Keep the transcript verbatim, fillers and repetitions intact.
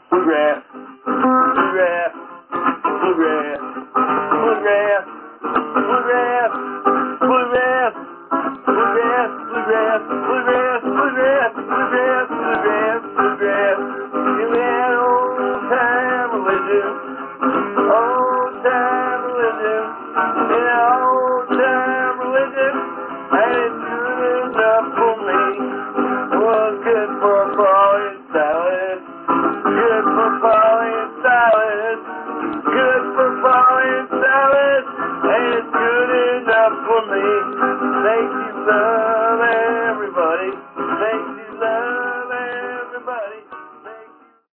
bluegrass, bluegrass, bluegrass, bluegrass, bluegrass, bluegrass, bluegrass, bluegrass, bluegrass, bluegrass, bluegrass, bluegrass, bluegrass. Give me that old time religion, old time religion, and that old time religion ain't good enough for me. Was good for barley and salad, good for barley and salad, good for barley and salad, ain't good enough for me. Thank you, son.